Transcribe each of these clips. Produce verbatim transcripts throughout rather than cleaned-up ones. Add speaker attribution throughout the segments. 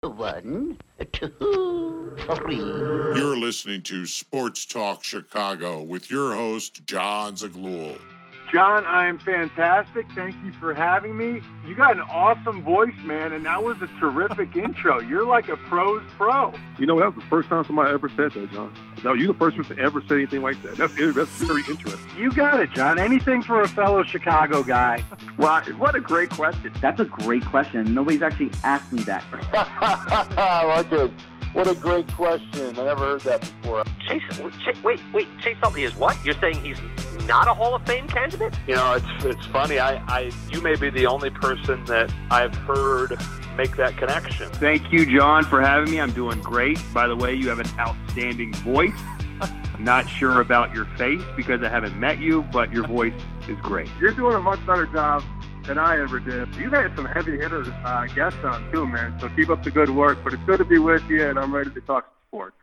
Speaker 1: One, two, three.
Speaker 2: You're listening to Sports Talk Chicago with your host, John Zaghloul.
Speaker 3: John, I am fantastic. Thank you for having me. You got an awesome voice, man, and that was a terrific intro. You're like a pro's pro.
Speaker 4: You know, that was the first time somebody ever said that, John. No, you're the first person to ever say anything like that. That's that's very interesting.
Speaker 3: You got it, John. Anything for a fellow Chicago guy.
Speaker 5: Well, what a great question. That's a great question. Nobody's actually asked me that.
Speaker 6: I like it. What a great question. I never heard that before.
Speaker 7: Chase, Chase, wait, wait, Chase Utley is what? You're saying he's not a Hall of Fame candidate?
Speaker 6: You know, it's it's funny. I, I you may be the only person that I've heard make that connection.
Speaker 3: Thank you, John, for having me. I'm doing great. By the way, you have an outstanding voice. I'm not sure about your face because I haven't met you, but your voice is great.
Speaker 4: You're doing a much better job than I ever did. You've had some heavy hitters uh, guests on too, man. So keep up the good work. But it's good to be with you, and I'm ready to talk sports.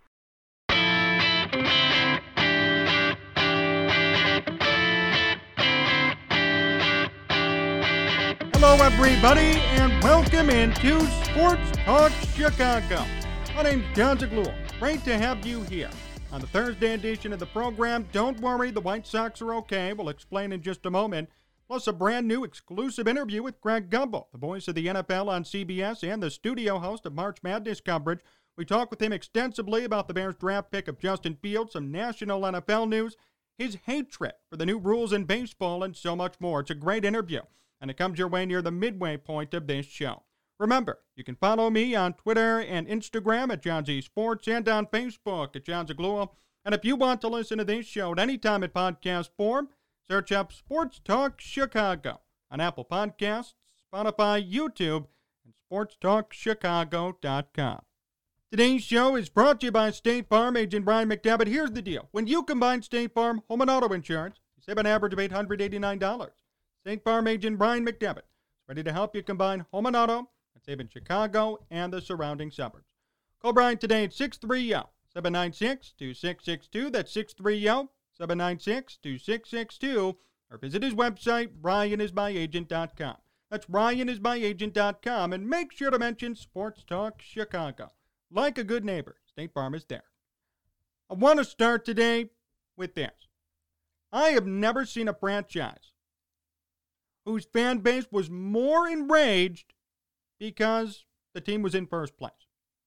Speaker 8: Hello, everybody, and welcome into Sports Talk Chicago. My name's John Zaghloul. Great to have you here. On the Thursday edition of the program, don't worry, the White Sox are okay. We'll explain in just a moment. Plus a brand new exclusive interview with Greg Gumbel, the voice of the N F L on C B S and the studio host of March Madness coverage. We talk with him extensively about the Bears draft pick of Justin Fields, some national N F L news, his hatred for the new rules in baseball, and so much more. It's a great interview, and it comes your way near the midway point of this show. Remember, you can follow me on Twitter and Instagram at John Z Sports and on Facebook at John Zaghloul. And if you want to listen to this show at any time in podcast form, search up Sports Talk Chicago on Apple Podcasts, Spotify, YouTube, and sports talk chicago dot com. Today's show is brought to you by State Farm agent Brian McDevitt. Here's the deal. When you combine State Farm home and auto insurance, you save an average of eight hundred eighty-nine dollars. State Farm agent Brian McDevitt is ready to help you combine home and auto and save in Chicago and the surrounding suburbs. Call Brian today at six three zero, seven nine six, two six six two. That's six three zero, seven nine six, two six six two. Or visit his website, ryan is my agent dot com. That's ryan is my agent dot com. And make sure to mention Sports Talk Chicago. Like a good neighbor, State Farm is there. I want to start today with this. I have never seen a franchise whose fan base was more enraged because the team was in first place.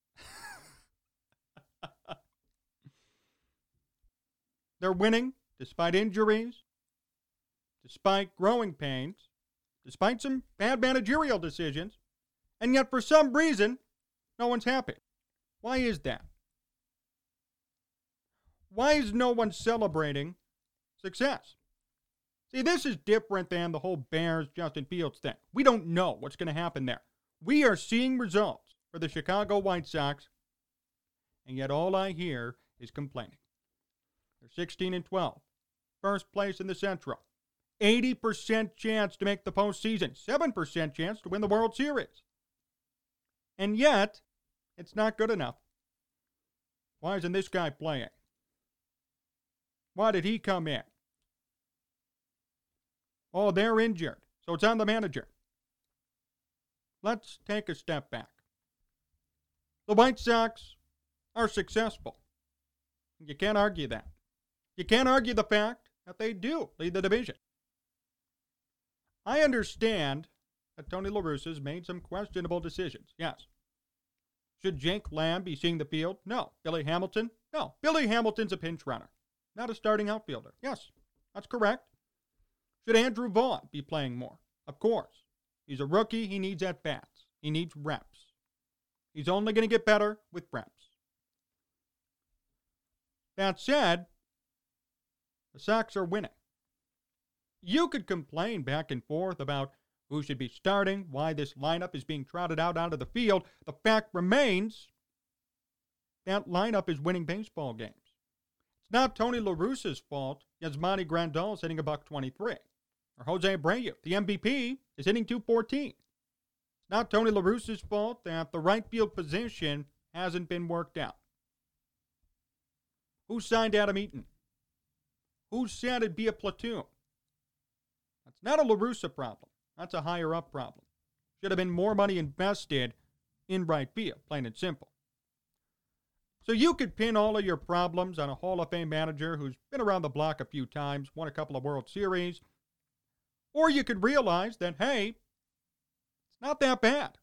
Speaker 8: They're winning despite injuries, despite growing pains, despite some bad managerial decisions, and yet for some reason, no one's happy. Why is that? Why is no one celebrating success? See, this is different than the whole Bears Justin Fields thing. We don't know what's going to happen there. We are seeing results for the Chicago White Sox, and yet all I hear is complaining. They're sixteen and twelve, first place in the Central, eighty percent chance to make the postseason, seven percent chance to win the World Series. And yet, it's not good enough. Why isn't this guy playing? Why did he come in? Oh, they're injured, so it's on the manager. Let's take a step back. The White Sox are successful. You can't argue that. You can't argue the fact that they do lead the division. I understand that Tony La Russa has made some questionable decisions, yes. Should Jake Lamb be seeing the field? No. Billy Hamilton? No. Billy Hamilton's a pinch runner, not a starting outfielder. Yes, that's correct. Should Andrew Vaughn be playing more? Of course. He's a rookie. He needs at-bats. He needs reps. He's only going to get better with reps. That said, the Sox are winning. You could complain back and forth about who should be starting, why this lineup is being trotted out onto the field. The fact remains that lineup is winning baseball games. It's not Tony La Russa's fault Yasmani Grandal is hitting a buck twenty-three. Or Jose Abreu, the M V P, is hitting two fourteen. It's not Tony La Russa's fault that the right field position hasn't been worked out. Who signed Adam Eaton? Who said it'd be a platoon? That's not a La Russa problem. That's a higher-up problem. Should have been more money invested in right field, plain and simple. So you could pin all of your problems on a Hall of Fame manager who's been around the block a few times, won a couple of World Series, or you could realize that, hey, it's not that bad.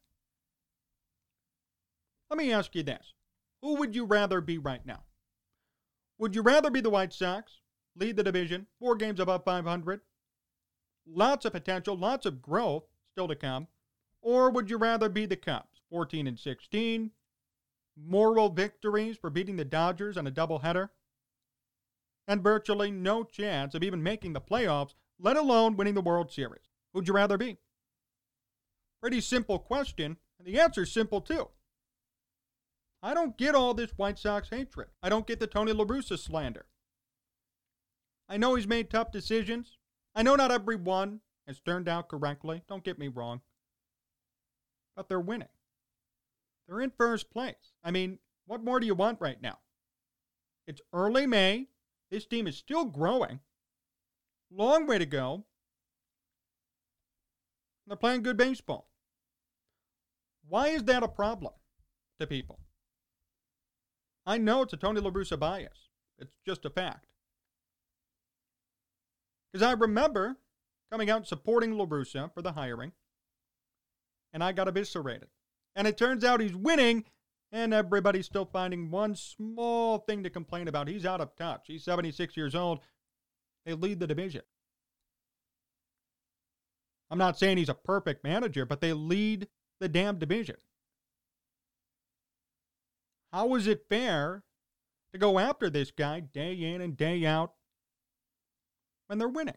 Speaker 8: Let me ask you this. Who would you rather be right now? Would you rather be the White Sox, lead the division, four games above five hundred, lots of potential, lots of growth still to come, or would you rather be the Cubs, fourteen and sixteen, moral victories for beating the Dodgers on a doubleheader, and virtually no chance of even making the playoffs, let alone winning the World Series? Who'd you rather be? Pretty simple question, and the answer's simple too. I don't get all this White Sox hatred. I don't get the Tony La Russa slander. I know he's made tough decisions. I know not every one has turned out correctly. Don't get me wrong. But they're winning. They're in first place. I mean, what more do you want right now? It's early May. This team is still growing. Long way to go. They're playing good baseball. Why is that a problem to people? I know it's a Tony La Russa bias. It's just a fact. Because I remember coming out and supporting La Russa for the hiring, and I got eviscerated. And it turns out he's winning, and everybody's still finding one small thing to complain about. He's out of touch. He's seventy-six years old. They lead the division. I'm not saying he's a perfect manager, but they lead the damn division. How is it fair to go after this guy day in and day out when they're winning?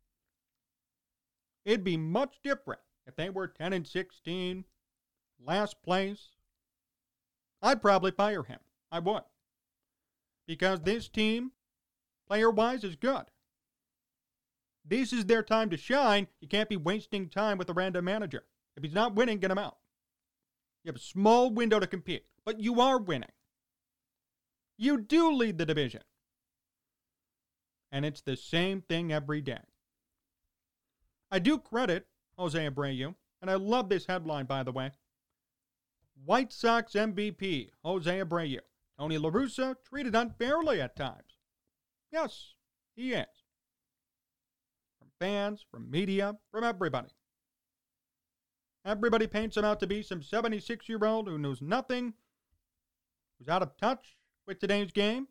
Speaker 8: It'd be much different if they were ten and sixteen, last place. I'd probably fire him. I would. Because this team, player-wise, is good. This is their time to shine. You can't be wasting time with a random manager. If he's not winning, get him out. You have a small window to compete, but you are winning. You do lead the division. And it's the same thing every day. I do credit Jose Abreu, and I love this headline, by the way. White Sox M V P, Jose Abreu. Tony La Russa treated unfairly at times. Yes, he is. From fans, from media, from everybody. Everybody paints him out to be some seventy-six-year-old who knows nothing, who's out of touch with today's game.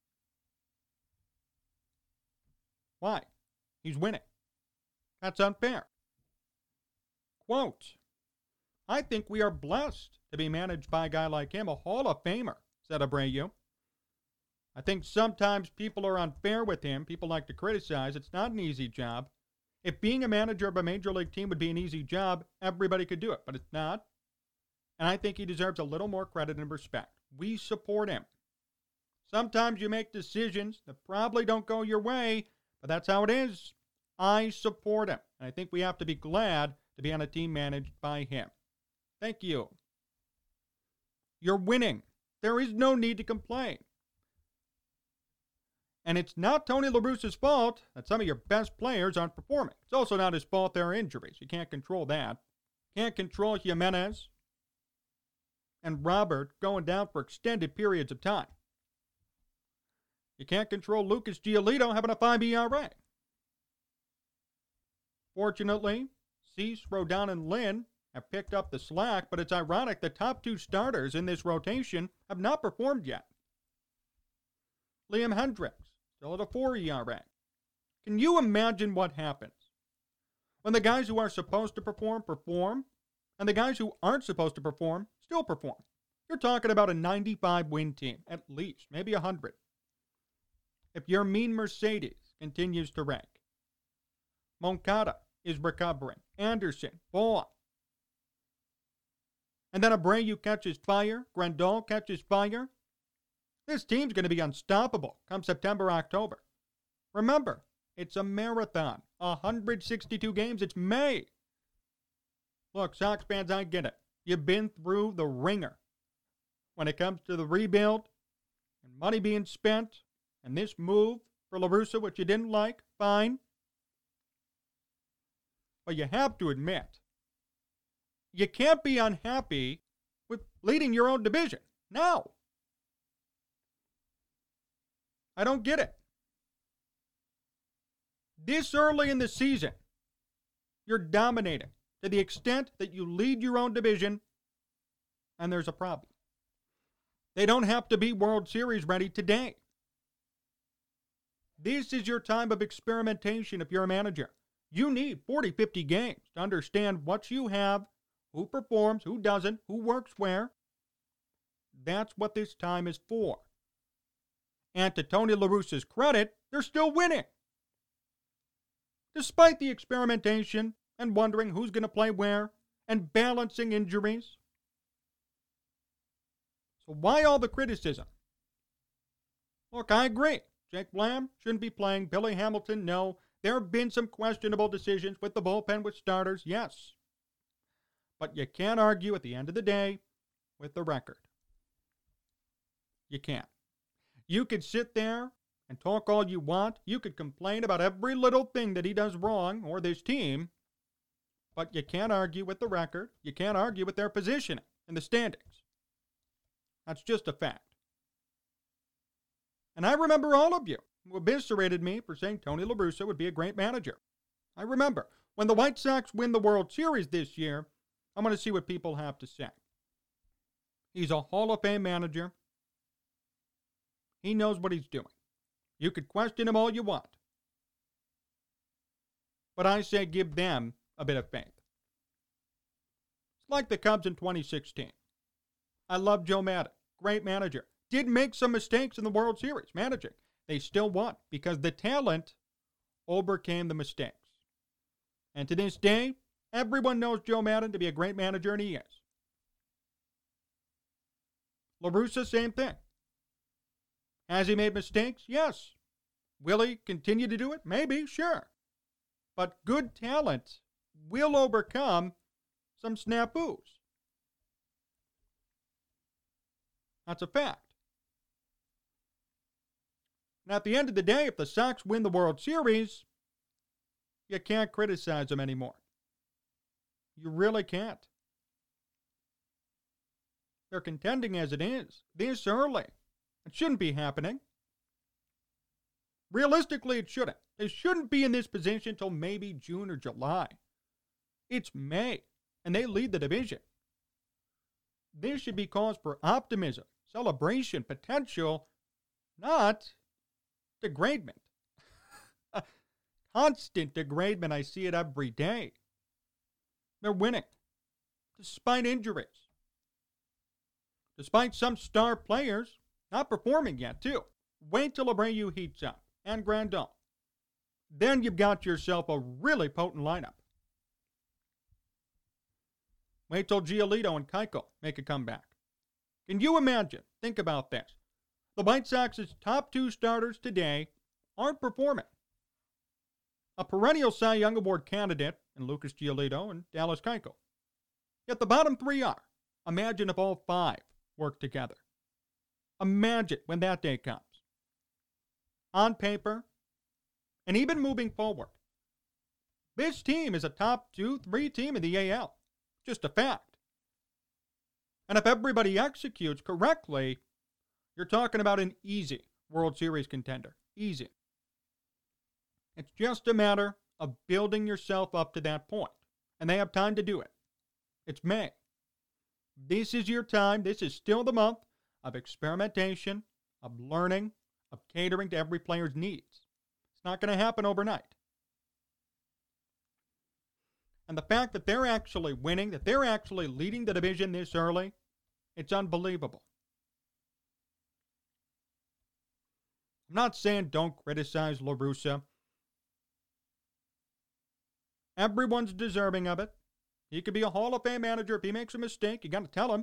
Speaker 8: Why? He's winning. That's unfair. Quote, I think we are blessed to be managed by a guy like him, a Hall of Famer, said Abreu. I think sometimes people are unfair with him. People like to criticize. It's not an easy job. If being a manager of a major league team would be an easy job, everybody could do it, but it's not. And I think he deserves a little more credit and respect. We support him. Sometimes you make decisions that probably don't go your way, but that's how it is. I support him. And I think we have to be glad to be on a team managed by him. Thank you. You're winning. There is no need to complain. And it's not Tony La Russa's fault that some of your best players aren't performing. It's also not his fault there are injuries. You can't control that. Can't control Jimenez and Robert going down for extended periods of time. You can't control Lucas Giolito having a five E R A. Fortunately, Cease, Rodon, and Lynn have picked up the slack, but it's ironic the top two starters in this rotation have not performed yet. Liam Hendricks, still at a four E R A. Can you imagine what happens when the guys who are supposed to perform, perform, and the guys who aren't supposed to perform, still perform? You're talking about a ninety-five win team, at least, maybe one hundred. If your mean Mercedes continues to rank, Moncada is recovering, Anderson, Vaughn, and then Abreu catches fire, Grandal catches fire, this team's going to be unstoppable come September, October. Remember, it's a marathon, one hundred sixty-two games, it's May. Look, Sox fans, I get it. You've been through the ringer when it comes to the rebuild and money being spent and this move for La Russa, which you didn't like, fine. But you have to admit, you can't be unhappy with leading your own division. Now. I don't get it. This early in the season, you're dominating to the extent that you lead your own division, and there's a problem. They don't have to be World Series ready today. This is your time of experimentation if you're a manager. You need forty, fifty games to understand what you have, who performs, who doesn't, who works where. That's what this time is for. And to Tony La Russa's credit, they're still winning. Despite the experimentation and wondering who's going to play where and balancing injuries. So why all the criticism? Look, I agree. Jake Lamb shouldn't be playing. Billy Hamilton, no. There have been some questionable decisions with the bullpen with starters, yes. But you can't argue at the end of the day with the record. You can't. You could sit there and talk all you want. You could complain about every little thing that he does wrong or this team. But you can't argue with the record. You can't argue with their positioning in the standings. That's just a fact. And I remember all of you who eviscerated me for saying Tony La Russa would be a great manager. I remember when the White Sox win the World Series this year, I'm going to see what people have to say. He's a Hall of Fame manager. He knows what he's doing. You could question him all you want. But I say give them a bit of faith. It's like the Cubs in twenty sixteen. I love Joe Maddon. Great manager. Did make some mistakes in the World Series managing. They still won because the talent overcame the mistakes. And to this day, everyone knows Joe Maddon to be a great manager, and he is. La Russa, same thing. Has he made mistakes? Yes. Will he continue to do it? Maybe, sure. But good talent will overcome some snafus. That's a fact. And at the end of the day, if the Sox win the World Series, you can't criticize them anymore. You really can't. They're contending as it is, this early. It shouldn't be happening. Realistically, it shouldn't. They shouldn't be in this position until maybe June or July. It's May, and they lead the division. This should be cause for optimism, celebration, potential, not degradement. Constant degradement. I see it every day. They're winning, despite injuries. Despite some star players not performing yet, too. Wait till Abreu heats up, and Grandal. Then you've got yourself a really potent lineup. Wait till Giolito and Keuchel make a comeback. Can you imagine? Think about this. The White Sox's top two starters today aren't performing. A perennial Cy Young Award candidate in Lucas Giolito and Dallas Keuchel. Yet the bottom three are. Imagine if all five work together. Imagine when that day comes. On paper, and even moving forward, this team is a top two, three team in the A L. Just a fact. And if everybody executes correctly, you're talking about an easy World Series contender. Easy. It's just a matter of building yourself up to that point. And they have time to do it. It's May. This is your time. This is still the month of experimentation, of learning, of catering to every player's needs. It's not going to happen overnight. And the fact that they're actually winning, that they're actually leading the division this early, it's unbelievable. I'm not saying don't criticize La Russa. Everyone's deserving of it. He could be a Hall of Fame manager. If he makes a mistake, you got to tell him.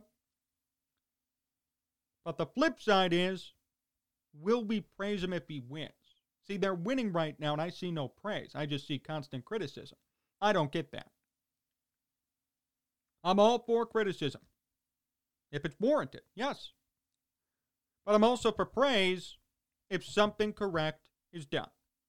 Speaker 8: But the flip side is, will we praise him if he wins? See, they're winning right now, and I see no praise. I just see constant criticism. I don't get that. I'm all for criticism. If it's warranted, yes. But I'm also for praise if something correct is done.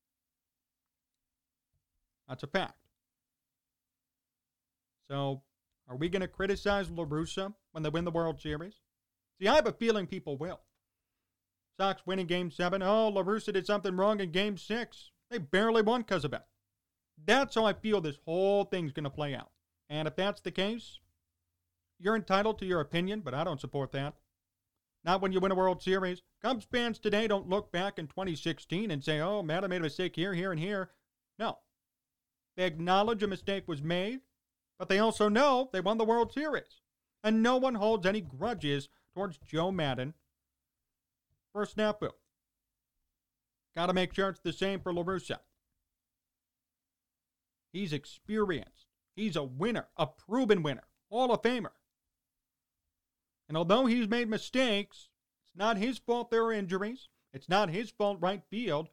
Speaker 8: That's a fact. So, are we going to criticize La Russa when they win the World Series? See, I have a feeling people will. Sox winning Game seven. Oh, La Russa did something wrong in Game six. They barely won because of it. That's how I feel this whole thing's going to play out. And if that's the case, you're entitled to your opinion, but I don't support that. Not when you win a World Series. Cubs fans today don't look back in twenty sixteen and say, oh, man, I made a mistake here, here, and here. No. They acknowledge a mistake was made, but they also know they won the World Series. And no one holds any grudges towards Joe Maddon for a snafu. Got to make sure it's the same for La Russa. He's experienced. He's a winner, a proven winner, Hall of Famer. And although he's made mistakes, it's not his fault there are injuries. It's not his fault right field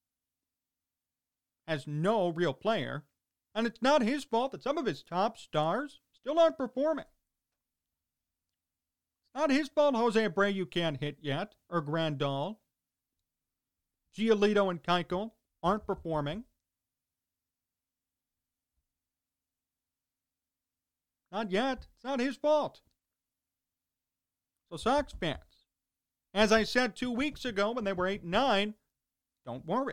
Speaker 8: has no real player. And it's not his fault that some of his top stars still aren't performing. It's not his fault Jose Abreu can't hit yet, or Grandal. Giolito and Keuchel aren't performing. Not yet. It's not his fault. So Sox fans, as I said two weeks ago when they were eight and nine, don't worry.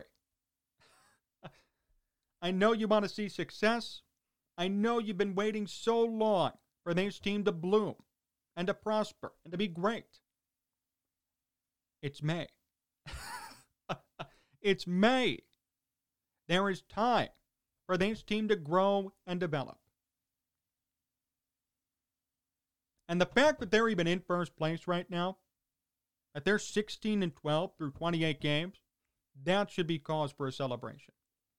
Speaker 8: I know you want to see success. I know you've been waiting so long for this team to bloom and to prosper and to be great. It's May. It's May. There is time for this team to grow and develop. And the fact that they're even in first place right now, that they're sixteen and twelve through twenty-eight games, that should be cause for a celebration.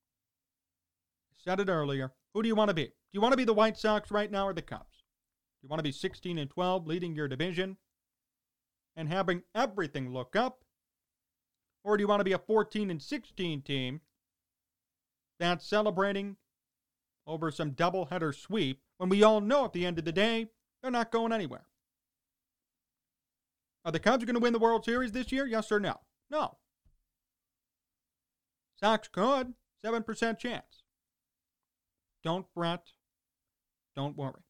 Speaker 8: I said it earlier. Who do you want to be? Do you want to be the White Sox right now or the Cubs? Do you want to be sixteen and twelve, leading your division and having everything look up? Or do you want to be a fourteen and sixteen team that's celebrating over some doubleheader sweep when we all know at the end of the day, they're not going anywhere? Are the Cubs going to win the World Series this year? Yes or no? No. Sox could. seven percent chance. Don't fret. Don't worry.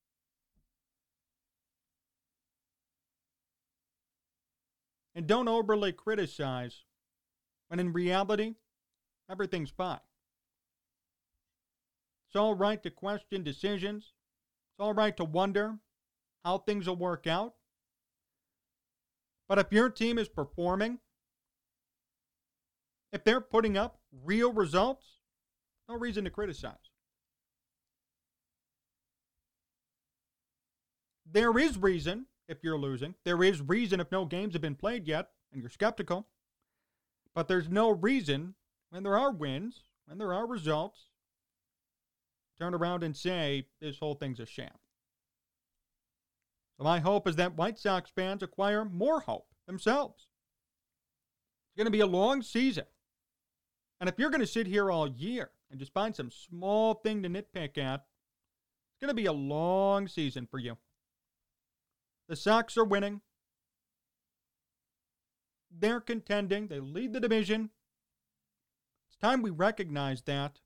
Speaker 8: And don't overly criticize when in reality, everything's fine. It's all right to question decisions. It's all right to wonder how things will work out. But if your team is performing, if they're putting up real results, no reason to criticize. There is reason if you're losing. There is reason if no games have been played yet and you're skeptical. But there's no reason when there are wins, when there are results, turn around and say this whole thing's a sham. So my hope is that White Sox fans acquire more hope themselves. It's going to be a long season. And if you're going to sit here all year and just find some small thing to nitpick at, it's going to be a long season for you. The Sox are winning. They're contending. They lead the division. It's time we recognize that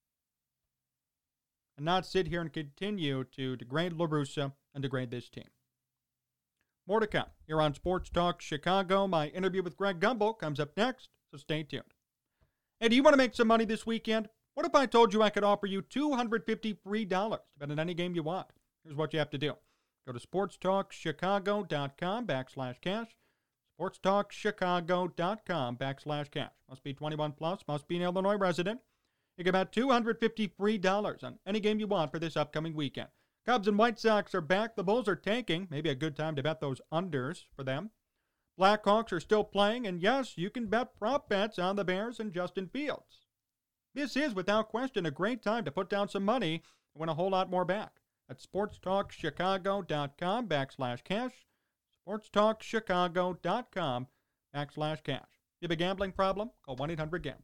Speaker 8: and not sit here and continue to degrade La Russa and degrade this team. More to come here on Sports Talk Chicago. My interview with Greg Gumbel comes up next, so stay tuned. Hey, do you want to make some money this weekend? What if I told you I could offer you two hundred fifty free dollars to bet on any game you want? Here's what you have to do. Go to sportstalkchicago.com backslash cash. sportstalkchicago.com backslash cash. Must be twenty-one plus, must be an Illinois resident. You get about two hundred fifty free dollars on any game you want for this upcoming weekend. Cubs and White Sox are back. The Bulls are tanking. Maybe a good time to bet those unders for them. Blackhawks are still playing, and yes, you can bet prop bets on the Bears and Justin Fields. This is, without question, a great time to put down some money and win a whole lot more back. At sportstalkchicago.com backslash cash. sportstalkchicago.com backslash cash. You have a gambling problem? Call one eight hundred gambler.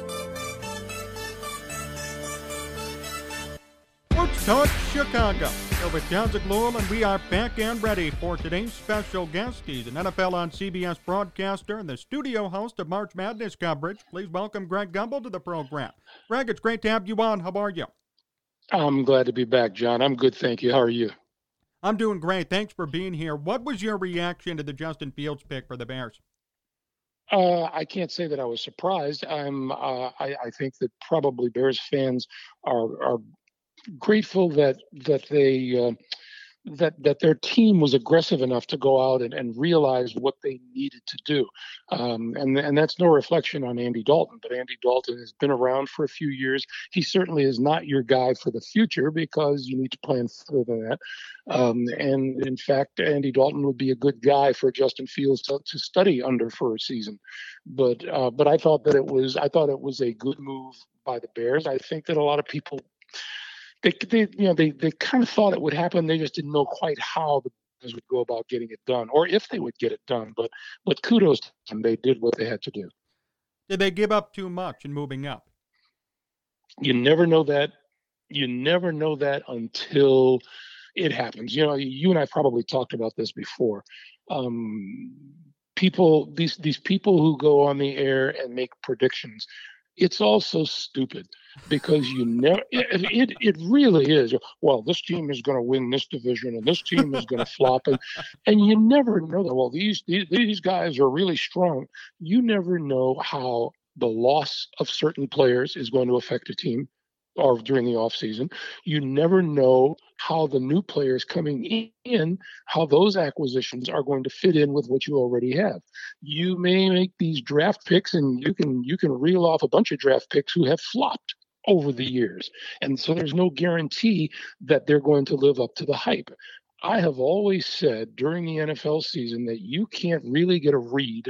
Speaker 8: Sports Talk Chicago. Here with John Zaghloul, and we are back and ready for today's special guest. He's an N F L on C B S broadcaster and the studio host of March Madness coverage. Please welcome Greg Gumbel to the program. Greg, it's great to have you on. How are you?
Speaker 9: I'm glad to be back, John. I'm good, thank you. How are you?
Speaker 8: I'm doing great. Thanks for being here. What was your reaction to the Justin Fields pick for the Bears?
Speaker 9: Uh, I can't say that I was surprised. I'm. Uh, I, I think that probably Bears fans are are grateful that that they uh, that that their team was aggressive enough to go out and, and realize what they needed to do. Um, and and that's no reflection on Andy Dalton, but Andy Dalton has been around for a few years. He certainly is not your guy for the future because you need to plan further than that. Um, and in fact, Andy Dalton would be a good guy for Justin Fields to, to study under for a season. But uh, but I thought that it was I thought it was a good move by the Bears. I think that a lot of people they they you know they they kind of thought it would happen. They just didn't know quite how the Bears would go about getting it done, or if they would get it done. But but kudos to them. They did what they had to do.
Speaker 8: Did they give up too much in moving up?
Speaker 9: You never know that. You never know that until it happens. You know, you and I probably talked about this before. Um, people, these these people who go on the air and make predictions, it's all so stupid because you never. It it, it really is. Well, this team is going to win this division, and this team is going to flop, and and you never know that. Well, these, these these guys are really strong. You never know how the loss of certain players is going to affect a team, or during the offseason. You never know how the new players coming in, how those acquisitions are going to fit in with what you already have. You may make these draft picks, and you can you can reel off a bunch of draft picks who have flopped over the years. And so there's no guarantee that they're going to live up to the hype. I have always said during the N F L season that you can't really get a read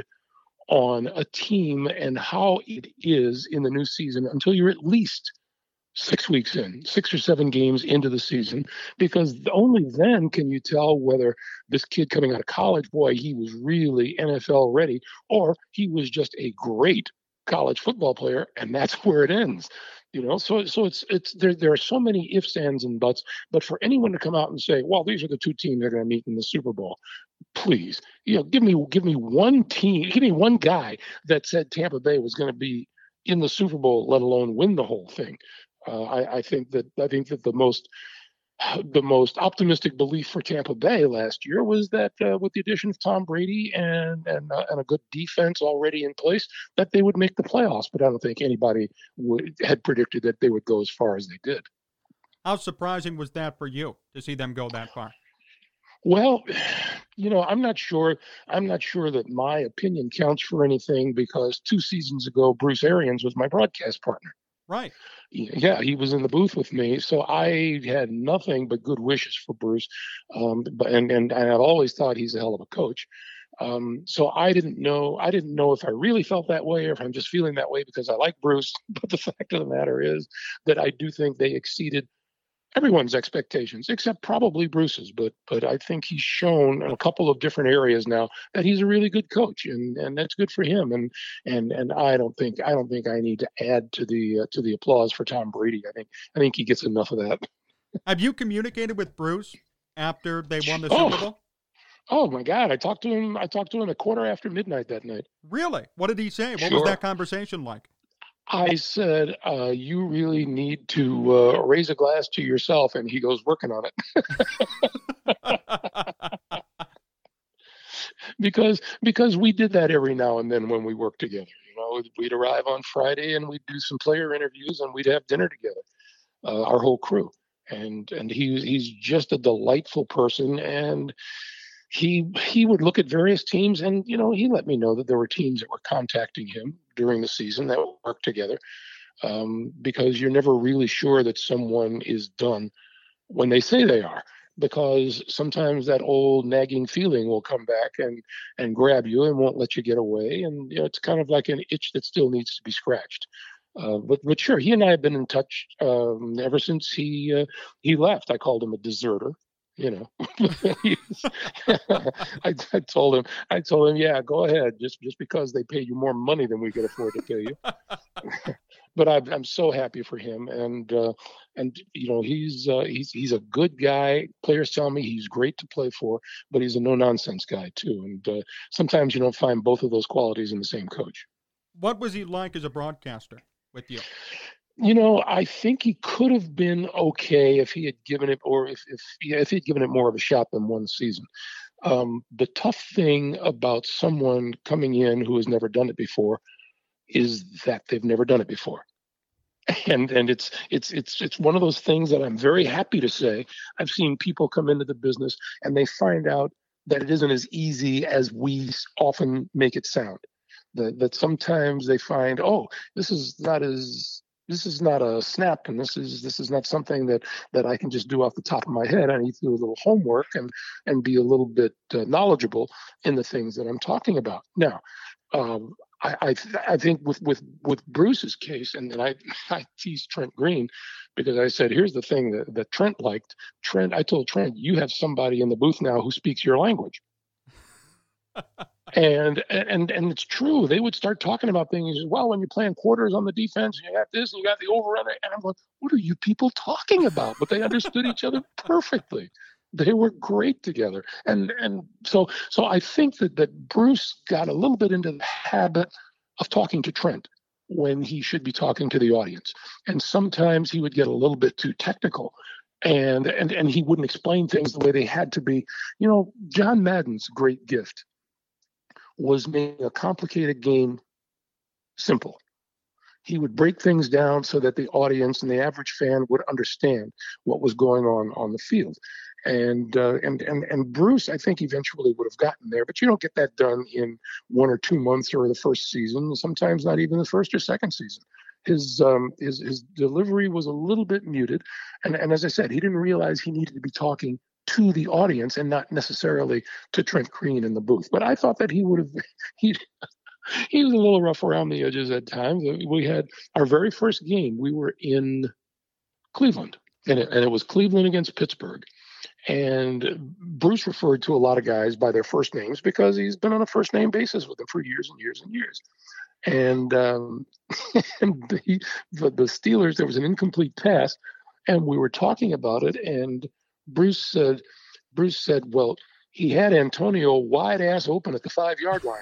Speaker 9: on a team and how it is in the new season until you're at least six weeks in, six or seven games into the season, because only then can you tell whether this kid coming out of college, boy, he was really N F L ready, or he was just a great college football player, and that's where it ends. You know, so so it's it's there. There are so many ifs, ands, and buts. But for anyone to come out and say, "Well, these are the two teams that are going to meet in the Super Bowl," please, you know, give me give me one team, give me one guy that said Tampa Bay was going to be in the Super Bowl, let alone win the whole thing. Uh, I, I think that I think that the most the most optimistic belief for Tampa Bay last year was that uh, with the addition of Tom Brady and and, uh, and a good defense already in place, that they would make the playoffs. But I don't think anybody would, had predicted that they would go as far as they did.
Speaker 8: How surprising was that for you to see them go that far?
Speaker 9: Well, you know, I'm not sure. I'm not sure that my opinion counts for anything because two seasons ago, Bruce Arians was my broadcast partner.
Speaker 8: Right.
Speaker 9: Yeah, he was in the booth with me, so I had nothing but good wishes for Bruce. Um, but and, and and I've always thought he's a hell of a coach. Um, so I didn't know. I didn't know if I really felt that way or if I'm just feeling that way because I like Bruce. But the fact of the matter is that I do think they exceeded everyone's expectations, except probably Bruce's. But but I think he's shown in a couple of different areas now that he's a really good coach, and, and that's good for him. And and and I don't think I don't think I need to add to the uh, to the applause for Tom Brady. I think I think he gets enough of that.
Speaker 8: Have you communicated with Bruce after they won the
Speaker 9: oh.
Speaker 8: Super Bowl?
Speaker 9: Oh my God! I talked to him. I talked to him a quarter after midnight that night.
Speaker 8: Really? What did he say? What
Speaker 9: Sure.
Speaker 8: was that conversation like?
Speaker 9: I said, uh, you really need to uh, raise a glass to yourself. And he goes, working on it. because because we did that every now and then when we worked together. You know, we'd arrive on Friday and we'd do some player interviews and we'd have dinner together, uh, our whole crew. And and he he's just a delightful person. And he he would look at various teams, and you know he let me know that there were teams that were contacting him during the season that worked together, um, because you're never really sure that someone is done when they say they are, because sometimes that old nagging feeling will come back and and grab you and won't let you get away, and you know, it's kind of like an itch that still needs to be scratched. Uh, but but sure, he and I have been in touch um, ever since he uh, he left. I called him a deserter. You know, I, I told him, I told him, yeah, go ahead. Just, just because they pay you more money than we could afford to pay you. but I'm I'm so happy for him, and uh, and you know he's uh, he's he's a good guy. Players tell me he's great to play for, but he's a no nonsense guy too. And uh, sometimes you don't find both of those qualities in the same coach.
Speaker 8: What was he like as a broadcaster with you?
Speaker 9: You know, I think he could have been okay if he had given it, or if if, yeah, if he had given it more of a shot than one season. Um, the tough thing about someone coming in who has never done it before is that they've never done it before. And and it's it's it's it's one of those things that I'm very happy to say. I've seen people come into the business and they find out that it isn't as easy as we often make it sound. That that sometimes they find, oh, this is not as this is not a snap, and this is this is not something that that I can just do off the top of my head. I need to do a little homework and and be a little bit uh, knowledgeable in the things that I'm talking about. Now, um, I I, th- I think with with with Bruce's case, and then I I teased Trent Green because I said, here's the thing that, that Trent liked. Trent, I told Trent, you have somebody in the booth now who speaks your language. And and and it's true. They would start talking about things. Well, when you're playing quarters on the defense, you got this, and you got the over under. And I'm like, what are you people talking about? But they understood each other perfectly. They were great together. And and so so I think that that Bruce got a little bit into the habit of talking to Trent when he should be talking to the audience. And sometimes he would get a little bit too technical. And and and he wouldn't explain things the way they had to be. You know, John Madden's great gift was making a complicated game simple. He would break things down so that the audience and the average fan would understand what was going on on the field. And uh, and and and Bruce, I think, eventually would have gotten there, but you don't get that done in one or two months or the first season. Sometimes not even the first or second season. His um his his delivery was a little bit muted, and and as I said, he didn't realize he needed to be talking to the audience and not necessarily to Trent Green in the booth. But I thought that he would have, he, he was a little rough around the edges at times. We had our very first game, we were in Cleveland, and it, and it was Cleveland against Pittsburgh. And Bruce referred to a lot of guys by their first names because he's been on a first name basis with them for years and years and years. And, um, and the, the, the Steelers, there was an incomplete pass, and we were talking about it, and Bruce said, Bruce said, well, he had Antonio wide ass open at the five yard line.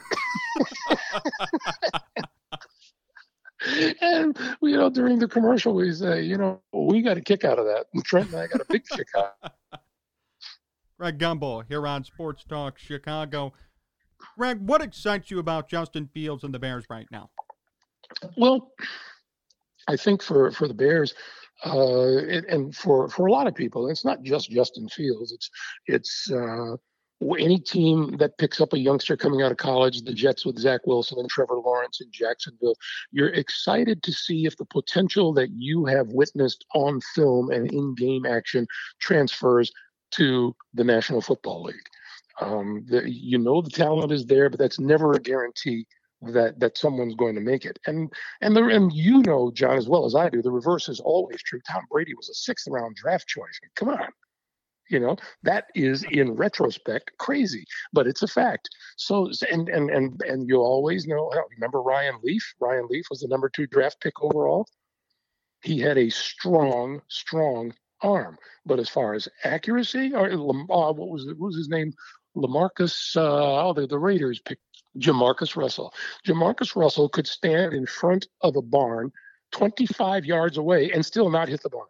Speaker 9: And, you know, during the commercial, we say, you know, we got a kick out of that. And Trent and I got a big kick out.
Speaker 8: Greg Gumbel here on Sports Talk Chicago. Greg, what excites you about Justin Fields and the Bears right now?
Speaker 9: Well, I think for, for the Bears, Uh, and, and for, for a lot of people, it's not just Justin Fields. It's it's uh, any team that picks up a youngster coming out of college, the Jets with Zach Wilson and Trevor Lawrence in Jacksonville. You're excited to see if the potential that you have witnessed on film and in-game action transfers to the National Football League. Um, the, you know the talent is there, but that's never a guarantee that that someone's going to make it. And and the and you know, John, as well as I do, the reverse is always true. Tom Brady was a sixth round draft choice. Come on. You know, that is in retrospect crazy, but it's a fact. So and and and and you always know, remember Ryan Leaf? Ryan Leaf was the number two draft pick overall. He had a strong, strong arm. But as far as accuracy, or uh, what was it, what was his name? LaMarcus, uh, oh, the, the Raiders picked Jamarcus Russell. Jamarcus Russell could stand in front of a barn twenty-five yards away and still not hit the barn.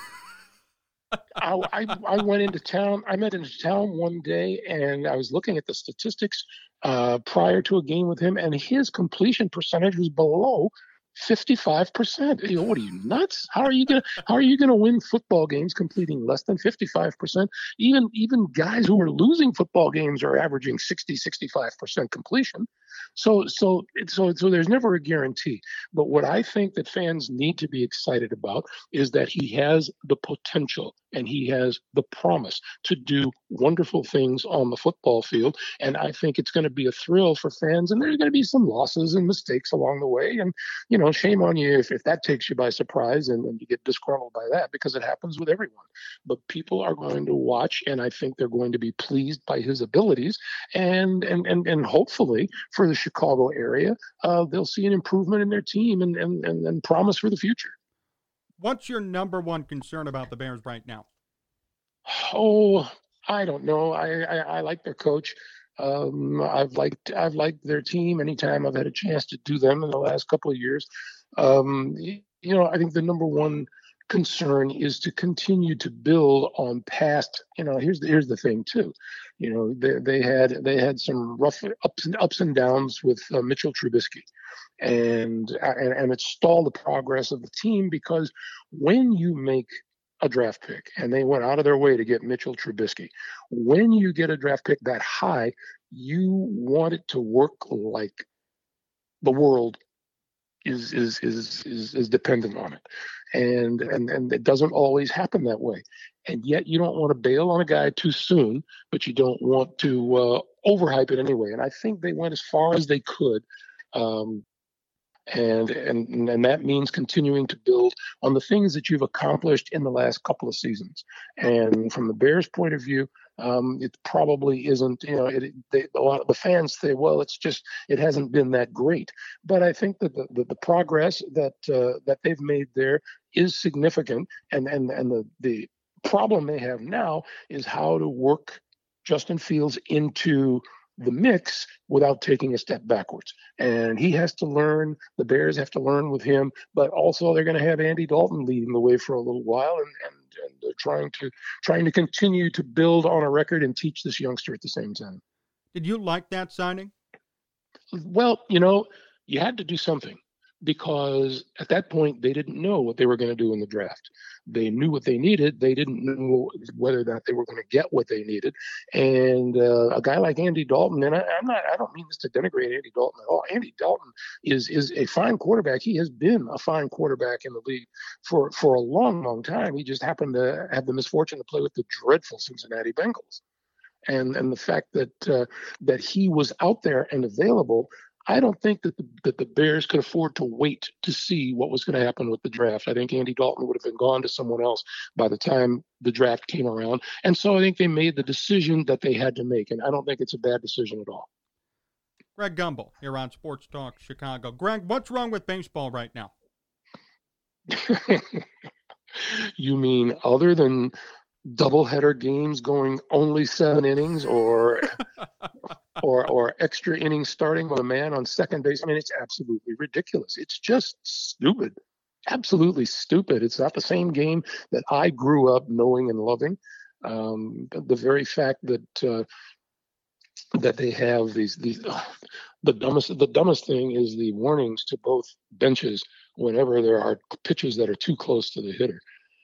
Speaker 9: I, I, I went into town. I met into town one day, and I was looking at the statistics uh, prior to a game with him, and his completion percentage was below fifty-five percent. You know, what are you, nuts? How are you gonna how are you gonna win football games completing less than fifty-five percent? Even even guys who are losing football games are averaging sixty, sixty-five percent completion. So so so so there's never a guarantee. But what I think that fans need to be excited about is that he has the potential and he has the promise to do wonderful things on the football field. And I think it's going to be a thrill for fans. And there's going to be some losses and mistakes along the way. And, you know, shame on you if, if that takes you by surprise and, and you get disgruntled by that, because it happens with everyone. But people are going to watch, and I think they're going to be pleased by his abilities. And and and, and hopefully for for the Chicago area, uh, they'll see an improvement in their team and, and, and, and promise for the future.
Speaker 8: What's your number one concern about the Bears right now?
Speaker 9: Oh, I don't know. I, I, I like their coach. Um, I've liked I've liked their team anytime I've had a chance to do them in the last couple of years. Um, you know, I think the number one concern is to continue to build on past. You know, here's the here's the thing too. You know, they they had they had some rough ups and ups and downs with uh, Mitchell Trubisky, and, and and it stalled the progress of the team because when you make a draft pick, and they went out of their way to get Mitchell Trubisky. When you get a draft pick that high, you want it to work like the world is is is is, is dependent on it, and and and it doesn't always happen that way. And yet, you don't want to bail on a guy too soon, but you don't want to uh, overhype it anyway. And I think they went as far as they could. Um, And, and and that means continuing to build on the things that you've accomplished in the last couple of seasons. And from the Bears' point of view, um, it probably isn't. You know, it, they, a lot of the fans say, "Well, it's just it hasn't been that great." But I think that the the, the progress that uh, that they've made there is significant. And and and the the problem they have now is how to work Justin Fields into the mix without taking a step backwards. And he has to learn, the Bears have to learn with him, but also they're going to have Andy Dalton leading the way for a little while, and, and, and they're trying to trying to continue to build on a record and teach this youngster at the same time.
Speaker 8: Did you like that signing?
Speaker 9: Well, you know, you had to do something, because at that point they didn't know what they were going to do in the draft. They knew what they needed. They didn't know whether or not they were going to get what they needed. And uh, a guy like Andy Dalton, and I, I'm not, I don't mean this to denigrate Andy Dalton at all. Andy Dalton is is a fine quarterback. He has been a fine quarterback in the league for, for a long, long time. He just happened to have the misfortune to play with the dreadful Cincinnati Bengals. And and the fact that uh, that he was out there and available, I don't think that the, that the Bears could afford to wait to see what was going to happen with the draft. I think Andy Dalton would have been gone to someone else by the time the draft came around. And so I think they made the decision that they had to make. And I don't think it's a bad decision at all.
Speaker 8: Greg Gumbel here on Sports Talk Chicago. Greg, what's wrong with baseball right now?
Speaker 9: You mean other than doubleheader games going only seven innings or or or extra innings starting with a man on second base? I mean, it's absolutely ridiculous. It's just stupid. Absolutely stupid. It's not the same game that I grew up knowing and loving. Um, the very fact that uh, that they have these these uh, the dumbest the dumbest thing is the warnings to both benches whenever there are pitches that are too close to the hitter.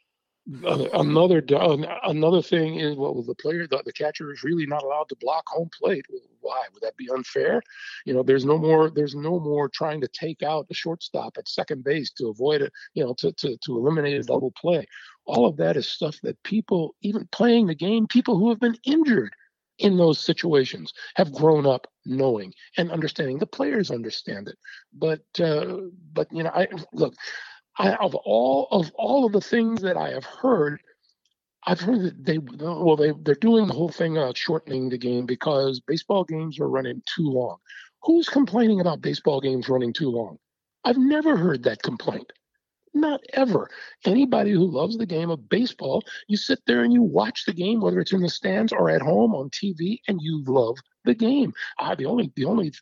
Speaker 9: Uh, another another thing is, well, the player, the, the catcher is really not allowed to block home plate. Why? Would that be unfair? You know, there's no more there's no more trying to take out a shortstop at second base to avoid it, you know, to, to, to eliminate a double play. All of that is stuff that people, even playing the game, people who have been injured in those situations have grown up knowing and understanding. The players understand it. But, uh, but you know, I look, I, of all of all of the things that I have heard, I've heard that they well they they're doing the whole thing uh, shortening the game because baseball games are running too long. Who's complaining about baseball games running too long? I've never heard that complaint. Not ever. Anybody who loves the game of baseball, you sit there and you watch the game, whether it's in the stands or at home on T V, and you love the game. Uh, the only the only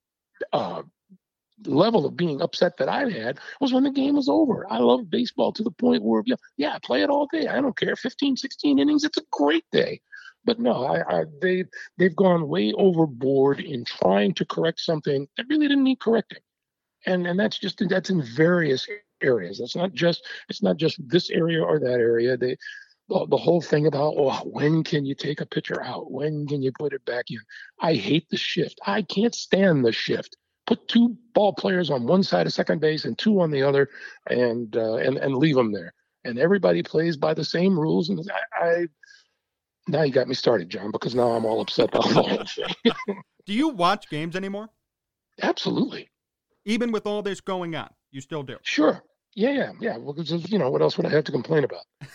Speaker 9: uh, level of being upset that I've had was when the game was over. I love baseball to the point where, yeah, yeah, play it all day. I don't care. fifteen, sixteen innings, it's a great day. But no, I, I, they, they've gone way overboard in trying to correct something that really didn't need correcting. And and that's just, that's in various areas. That's not just, it's not just this area or that area. They, the, the whole thing about, oh, when can you take a pitcher out? When can you put it back in? I hate the shift. I can't stand the shift. Put two ball players on one side of second base and two on the other, and uh, and and leave them there. And everybody plays by the same rules. And I, I now you got me started, John, because now I'm all upset about the whole thing.
Speaker 8: Do you watch games anymore?
Speaker 9: Absolutely.
Speaker 8: Even with all this going on, you still do?
Speaker 9: Sure. Yeah, yeah, yeah. Well, you know, what else would I have to complain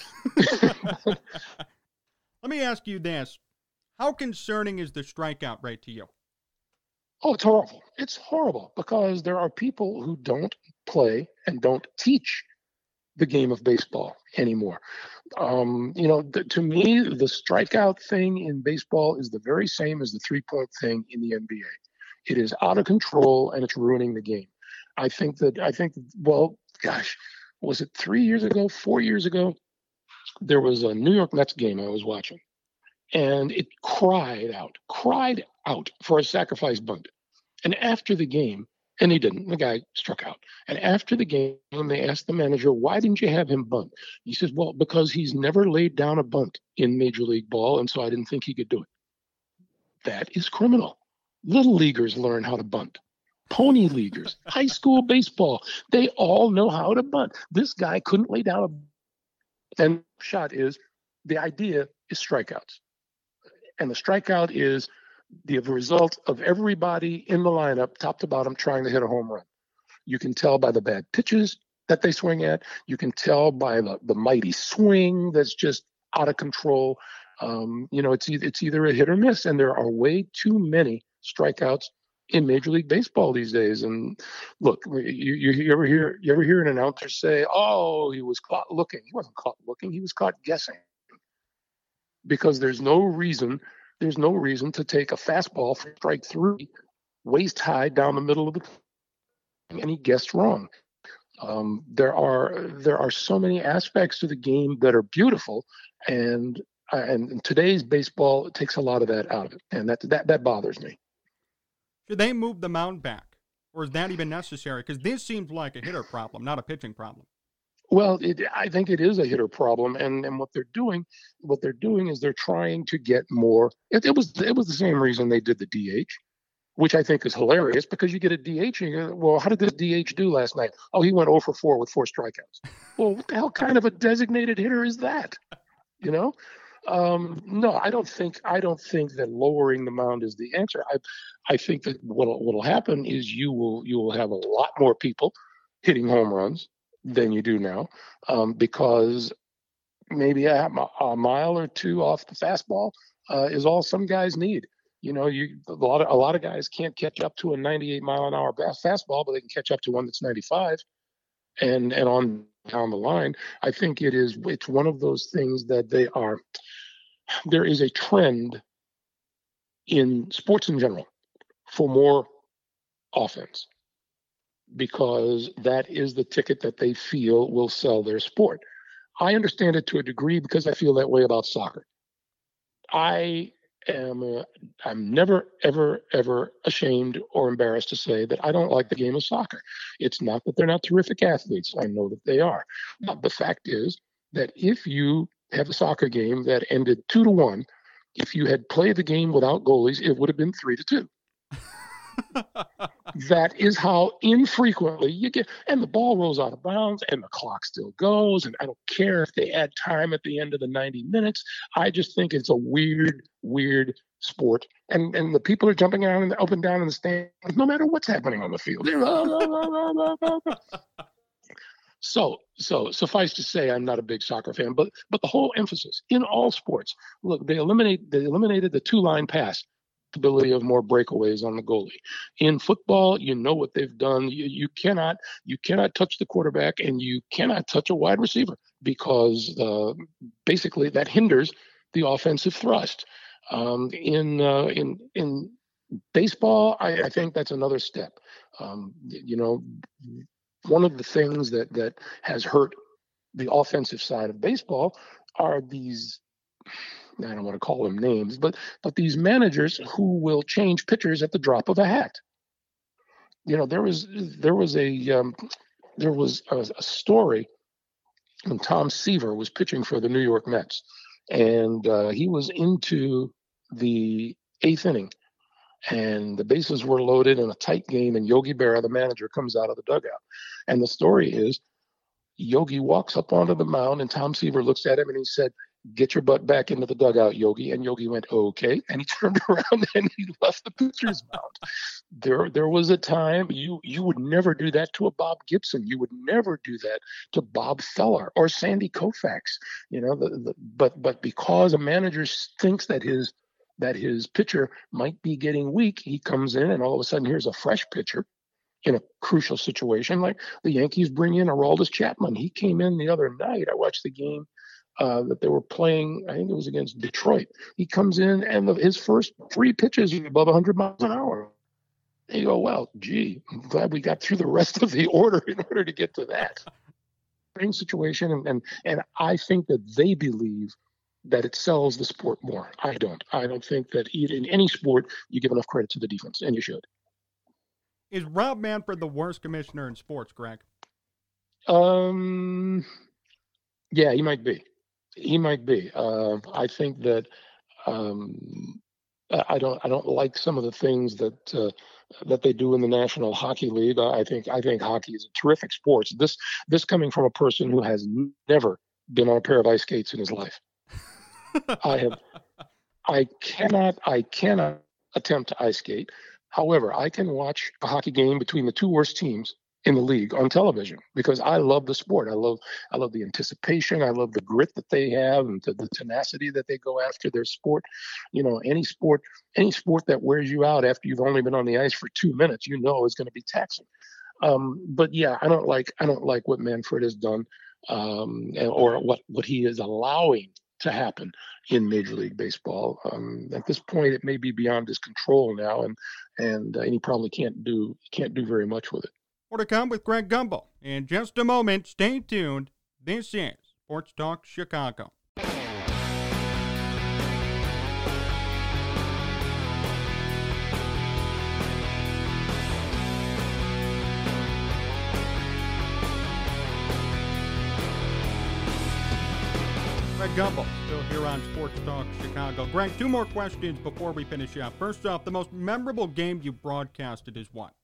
Speaker 9: about?
Speaker 8: Let me ask you this: how concerning is the strikeout rate to you?
Speaker 9: Oh, it's horrible. It's horrible because there are people who don't play and don't teach the game of baseball anymore. Um, you know, th- to me, the strikeout thing in baseball is the very same as the three-point thing in the N B A. It is out of control and it's ruining the game. I think that, I think, well, gosh, was it three years ago, four years ago? There was a New York Mets game I was watching, and it cried out, cried out for a sacrifice bunt. And after the game, and he didn't, the guy struck out. And after the game, they asked the manager, why didn't you have him bunt? He says, well, because he's never laid down a bunt in Major League Ball, and so I didn't think he could do it. That is criminal. Little leaguers learn how to bunt. Pony leaguers, high school baseball, they all know how to bunt. This guy couldn't lay down a and shot is the idea is strikeouts. And the strikeout is the result of everybody in the lineup, top to bottom, trying to hit a home run. You can tell by the bad pitches that they swing at. You can tell by the, the mighty swing that's just out of control. Um, you know, it's, it's either a hit or miss, and there are way too many strikeouts in Major League Baseball these days. And look, you, you, you ever hear you ever hear an announcer say, "Oh, he was caught looking." He wasn't caught looking. He was caught guessing. Because there's no reason there's no reason to take a fastball for strike three, waist high down the middle of the, and he guessed wrong. Um, there are there are so many aspects to the game that are beautiful, and and in today's baseball, it takes a lot of that out of it, and that that that bothers me.
Speaker 8: Should they move the mound back, or is that even necessary? Because this seems like a hitter problem, not a pitching problem.
Speaker 9: Well, it, I think it is a hitter problem, and, and what they're doing, what they're doing is they're trying to get more. It, it was it was the same reason they did the D H, which I think is hilarious because you get a D H and you go, well, how did this D H do last night? Oh, he went oh for four with four strikeouts. Well, what the hell kind of a designated hitter is that? You know, um, no, I don't think I don't think that lowering the mound is the answer. I I think that what what'll happen is you will you will have a lot more people hitting home runs than you do now, um, because maybe a, a mile or two off the fastball uh, is all some guys need. You know, you a lot of a lot of guys can't catch up to a ninety-eight mile an hour fastball, but they can catch up to one that's ninety-five, and and on down the line. I think it is it's one of those things that they are. There is a trend in sports in general for more offense, because that is the ticket that they feel will sell their sport. I understand it to a degree because I feel that way about soccer. I am uh, I'm never, ever, ever ashamed or embarrassed to say that I don't like the game of soccer. It's not that they're not terrific athletes. I know that they are. But the fact is that if you have a soccer game that ended two to one, if you had played the game without goalies, it would have been three to two. That is how infrequently you get, and the ball rolls out of bounds and the clock still goes. And I don't care if they add time at the end of the ninety minutes. I just think it's a weird, weird sport. And and the people are jumping around and up and down in the stands, no matter what's happening on the field. So, so suffice to say, I'm not a big soccer fan, but but the whole emphasis in all sports, look, they eliminate they eliminated the two-line pass. Ability of more breakaways on the goalie. In football, you know what they've done. You, you cannot you cannot touch the quarterback, and you cannot touch a wide receiver, because uh, basically that hinders the offensive thrust. Um, in uh, in in baseball, I, I think that's another step. Um, you know, one of the things that that has hurt the offensive side of baseball are these. I don't want to call them names, but but these managers who will change pitchers at the drop of a hat. You know, there was there was a um, there was a, a story when Tom Seaver was pitching for the New York Mets, and uh, he was into the eighth inning, and the bases were loaded in a tight game, and Yogi Berra, the manager, comes out of the dugout, and the story is Yogi walks up onto the mound, and Tom Seaver looks at him and he said, "Get your butt back into the dugout, Yogi." And Yogi went, "Okay." And he turned around and he left the pitcher's mound. There, there was a time you you would never do that to a Bob Gibson. You would never do that to Bob Feller or Sandy Koufax. You know, the, the, but but because a manager thinks that his that his pitcher might be getting weak, he comes in and all of a sudden here's a fresh pitcher in a crucial situation. Like the Yankees bring in Aroldis Chapman. He came in the other night. I watched the game uh, that they were playing. I think it was against Detroit. He comes in and the, his first three pitches are above one hundred miles an hour. And you go, well, gee, I'm glad we got through the rest of the order in order to get to that. Same situation. And, and, and I think that they believe that it sells the sport more. I don't. I don't think that in any sport you give enough credit to the defense, and you should.
Speaker 8: Is Rob Manfred the worst commissioner in sports, Greg?
Speaker 9: Um, yeah, he might be. He might be. Uh, I think that um, I don't. I don't like some of the things that uh, that they do in the National Hockey League. I think. I think hockey is a terrific sport. This this coming from a person who has never been on a pair of ice skates in his life. I have. I cannot. I cannot attempt to ice skate. However, I can watch a hockey game between the two worst teams in the league on television because I love the sport. I love I love the anticipation. I love the grit that they have and the, the tenacity that they go after their sport. You know, any sport, any sport that wears you out after you've only been on the ice for two minutes, you know, is going to be taxing. Um, but yeah, I don't like I don't like what Manfred has done um, or what what he is allowing to happen in Major League Baseball. Um, at this point, it may be beyond his control now, and and, uh, and he probably can't do can't do very much with it.
Speaker 8: More to come with Greg Gumbel in just a moment. Stay tuned. This is Sports Talk Chicago. Greg Gumbel, still here on Sports Talk Chicago. Greg, two more questions before we finish up. First off, the most memorable game you broadcasted is what?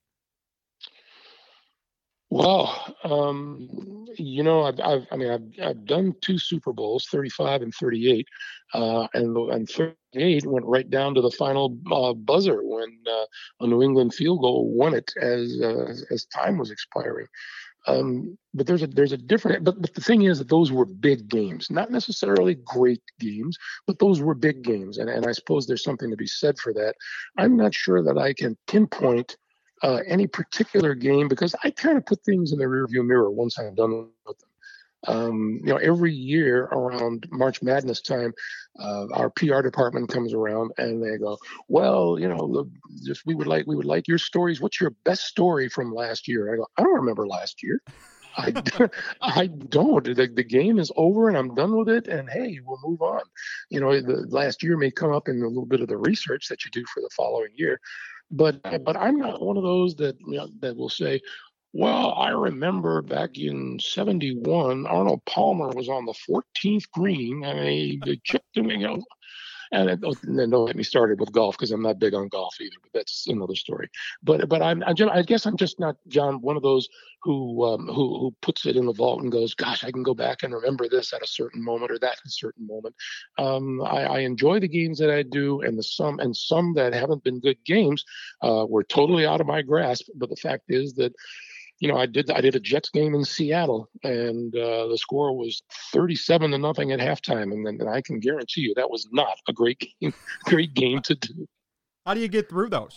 Speaker 9: Well, um, you know, I've, I've, I mean, I've, I've done two Super Bowls, thirty-five and thirty-eight, uh, and and thirty-eight went right down to the final uh, buzzer when uh, a New England field goal won it as uh, as time was expiring. Um, but there's a there's a different. But, but the thing is that those were big games, not necessarily great games, but those were big games, and and I suppose there's something to be said for that. I'm not sure that I can pinpoint Uh, any particular game because I kind of put things in the rearview mirror once I'm done with them. Um, you know, every year around March Madness time, uh, our P R department comes around and they go, "Well, you know, the, just we would like we would like your stories. What's your best story from last year?" I go, "I don't remember last year. I, I don't. The, the game is over and I'm done with it. And hey, we'll move on. You know, the last year may come up in a little bit of the research that you do for the following year." But but I'm not one of those that you know, that will say, well, I remember back in seventy-one, Arnold Palmer was on the fourteenth green and he, he chipped him, you know. And, it, and then don't get me started with golf because I'm not big on golf either. But that's another story. But but I'm, I'm just, I guess I'm just not, John, one of those who um, who who puts it in the vault and goes, gosh, I can go back and remember this at a certain moment or that at a certain moment. Um, I, I enjoy the games that I do, and the some and some that haven't been good games uh, were totally out of my grasp. But the fact is that, you know, I did I did a Jets game in Seattle, and uh, the score was thirty-seven to nothing at halftime, and, and I can guarantee you that was not a great game, great game to do.
Speaker 8: How do you get through those?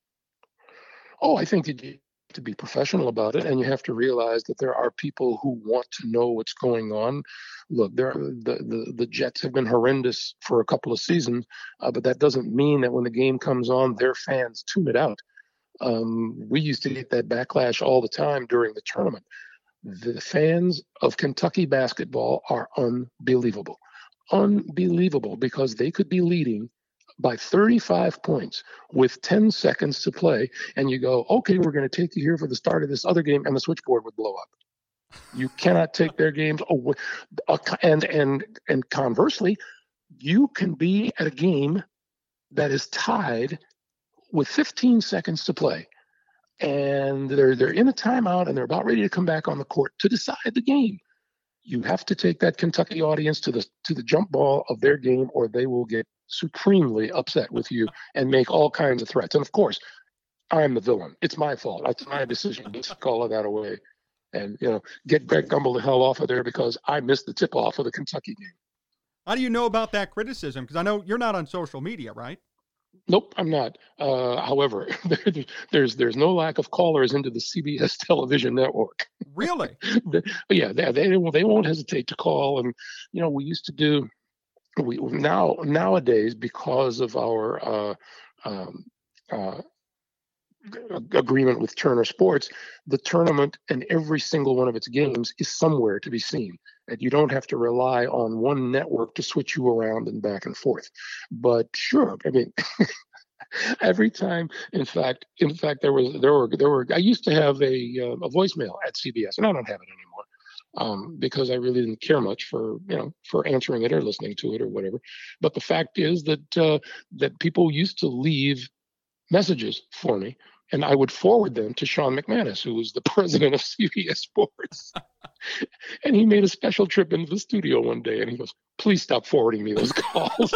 Speaker 9: Oh, I think that you have to be professional about it, and you have to realize that there are people who want to know what's going on. Look, there the the, the Jets have been horrendous for a couple of seasons, uh, but that doesn't mean that when the game comes on, their fans tune it out. Um, we used to get that backlash all the time during the tournament. The fans of Kentucky basketball are unbelievable. Unbelievable because they could be leading by thirty-five points with ten seconds to play. And you go, okay, we're going to take you here for the start of this other game, and the switchboard would blow up. You cannot take their games away. And, and, and conversely, you can be at a game that is tied with fifteen seconds to play, and they're they're in a timeout and they're about ready to come back on the court to decide the game. You have to take that Kentucky audience to the to the jump ball of their game, or they will get supremely upset with you and make all kinds of threats. And of course, I'm the villain. It's my fault. It's my decision to take all of that away, and you know, get Greg Gumbel the hell off of there because I missed the tip off of the Kentucky game.
Speaker 8: How do you know about that criticism? Because I know you're not on social media, right?
Speaker 9: Nope, I'm not. Uh, however, there, there's there's no lack of callers into the C B S television network.
Speaker 8: Really?
Speaker 9: But yeah, they they won't, they won't hesitate to call. And you know, we used to do. We now nowadays, because of our uh, um, uh, agreement with Turner Sports, the tournament and every single one of its games is somewhere to be seen. And you don't have to rely on one network to switch you around and back and forth. But sure, I mean, every time. In fact, in fact, there was there were there were. I used to have a uh, a voicemail at C B S, and I don't have it anymore. Um, because I really didn't care much for, you know, for answering it or listening to it or whatever. But the fact is that uh, that people used to leave messages for me, and I would forward them to Sean McManus, who was the president of C B S Sports. And he made a special trip into the studio one day, and he goes, "Please stop forwarding me those calls."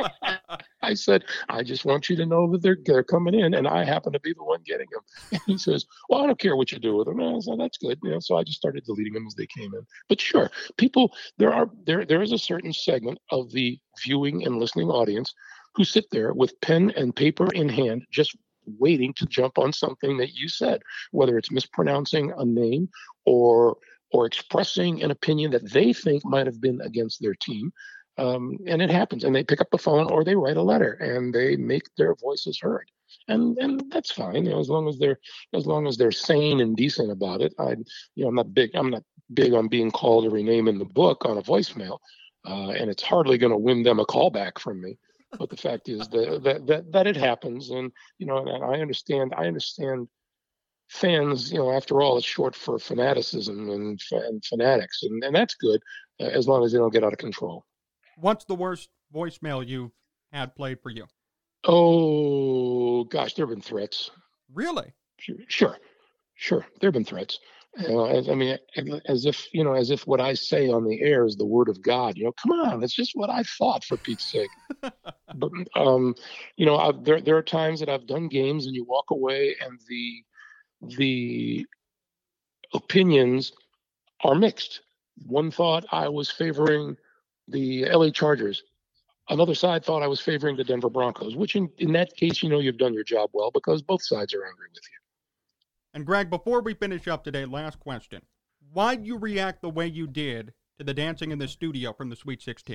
Speaker 9: I said, "I just want you to know that they're they're coming in, and I happen to be the one getting them." And he says, "Well, I don't care what you do with them." And I said, "That's good." You know, so I just started deleting them as they came in. But sure, people, there are there there is a certain segment of the viewing and listening audience who sit there with pen and paper in hand, just waiting to jump on something that you said, whether it's mispronouncing a name or or expressing an opinion that they think might have been against their team. Um, and it happens, and they pick up the phone or they write a letter and they make their voices heard. And and that's fine, you know, as long as they're as long as they're sane and decent about it. I, you know, I'm not big. I'm not big on being called every name in the book on a voicemail, uh, and it's hardly going to win them a call back from me. But the fact is that that that, that it happens, and you know, and I understand. I understand. Fans, you know, after all, it's short for fanaticism and, and fanatics, and, and that's good uh, as long as they don't get out of control.
Speaker 8: What's the worst voicemail you had played for you?
Speaker 9: Oh, gosh, there have been threats.
Speaker 8: Really?
Speaker 9: Sure, sure. There have been threats. Uh, as, I mean, as if, you know, as if what I say on the air is the word of God. You know, come on, it's just what I thought, for Pete's sake. But, um, you know, I've, there, there are times that I've done games and you walk away and the the opinions are mixed. One thought I was favoring the L A Chargers. Another side thought I was favoring the Denver Broncos, which in, in that case, you know, you've done your job well because both sides are angry with you.
Speaker 8: And Greg, before we finish up today, last question. Why'd you react the way you did to the dancing in the studio from the Sweet sixteen?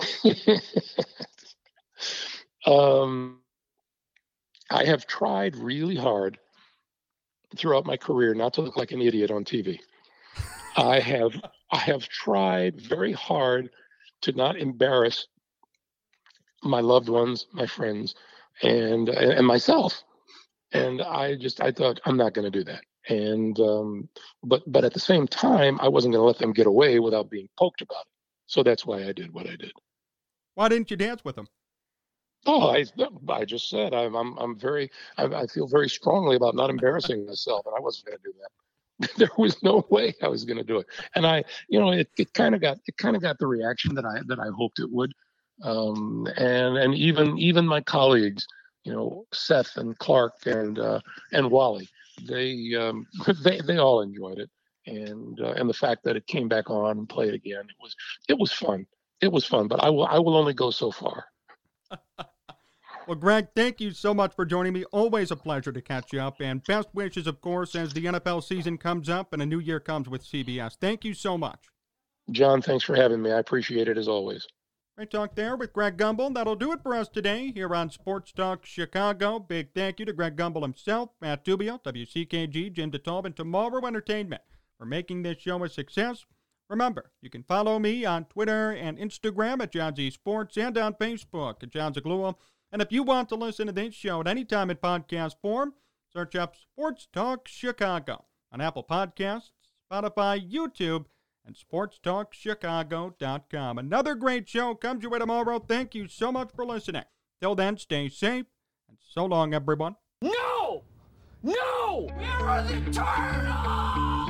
Speaker 9: um, I have tried really hard throughout my career not to look like an idiot on T V. I have I have tried very hard to not embarrass my loved ones, my friends, and and myself. And I just I thought I'm not going to do that. And um, but but at the same time, I wasn't going to let them get away without being poked about it. So that's why I did what I did.
Speaker 8: Why didn't you dance with them?
Speaker 9: Oh, I, I just said I'm I'm I'm very I, I feel very strongly about not embarrassing myself, and I wasn't going to do that. There was no way I was going to do it, and I, you know, it, it kind of got it kind of got the reaction that I that I hoped it would, um, and and even even my colleagues, you know, Seth and Clark and uh, and Wally, they um, they they all enjoyed it, and uh, and the fact that it came back on and played again, it was it was fun. It was fun, but I will I will only go so far.
Speaker 8: Well, Greg, thank you so much for joining me. Always a pleasure to catch you up. And best wishes, of course, as the N F L season comes up and a new year comes with C B S. Thank you so much.
Speaker 9: John, thanks for having me. I appreciate it as always.
Speaker 8: Great talk there with Greg Gumbel. That'll do it for us today here on Sports Talk Chicago. Big thank you to Greg Gumbel himself, Matt Tubio, W C K G, Jim DeTalb, and Tomorrow Entertainment for making this show a success. Remember, you can follow me on Twitter and Instagram at John Z Sports and on Facebook at John Zaglua. And if you want to listen to this show at any time in podcast form, search up Sports Talk Chicago on Apple Podcasts, Spotify, YouTube, and sports talk chicago dot com. Another great show comes your way tomorrow. Thank you so much for listening. Till then, stay safe, and so long, everyone.
Speaker 10: No! No! Where are the turtles?